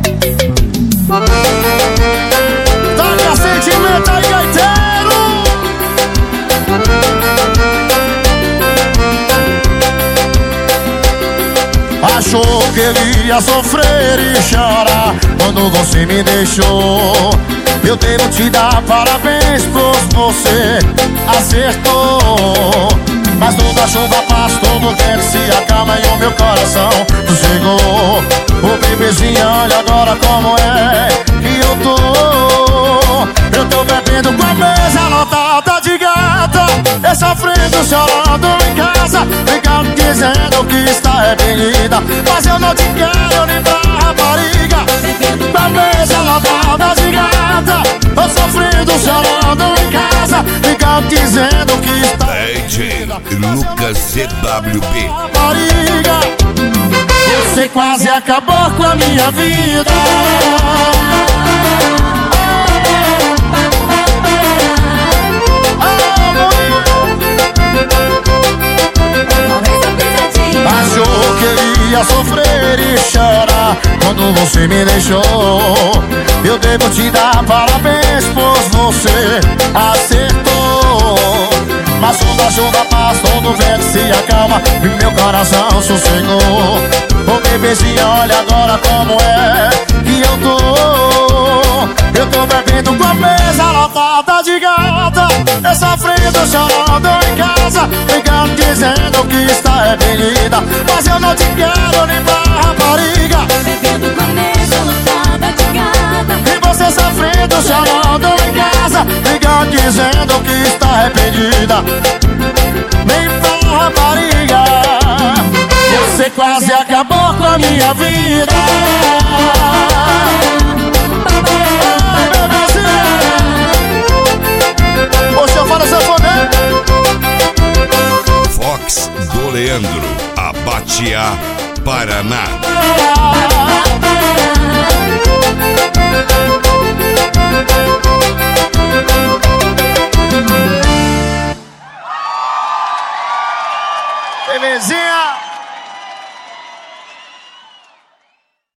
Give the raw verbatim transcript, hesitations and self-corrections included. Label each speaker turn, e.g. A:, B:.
A: Taca sentimento aí, gaiteiro. Achou que ele ia sofrer e chorar quando você me deixou. Eu devo te dar parabéns, pois você acertou. Mas toda chuva passa, todo vento se acalma e o meu coração sossegou. O bebezinho, olha agora como é que eu tô. Eu tô bebendo com a mesa lotada de gata, e sofrendo, chorando em casa, ficando dizendo que está arrependida. Mas eu não te quero nem pra rapariga. Com a mesa lotada de gata, eu sofrendo, chorando em casa, ficando dizendo que está
B: D J Lucas C W B.
A: rapariga. Você quase acabou com a minha vida. Achou que eu ia sofrer e chorar quando você me deixou. Eu devo te dar parabéns, pois você acertou. Mas toda chuva passa, todo vento se acalma e meu coração sossegou. Ô bebezinho, olha agora como é que eu tô. Eu tô bebendo com a mesa lotada de gata, eu sofrendo, chorando em casa, ficando dizendo que está arrependida. Mas eu não te quero nem pra rapariga.
C: Bebendo com a mesa lotada de gata,
A: E você sofrendo, chorando em casa, ficando dizendo que está arrependida. Nem pra rapariga. Você quase acabou com a minha vida. Você fala sanfoneiro.
B: Fox do Leandro, Abateá, Paraná.
A: Belezinha.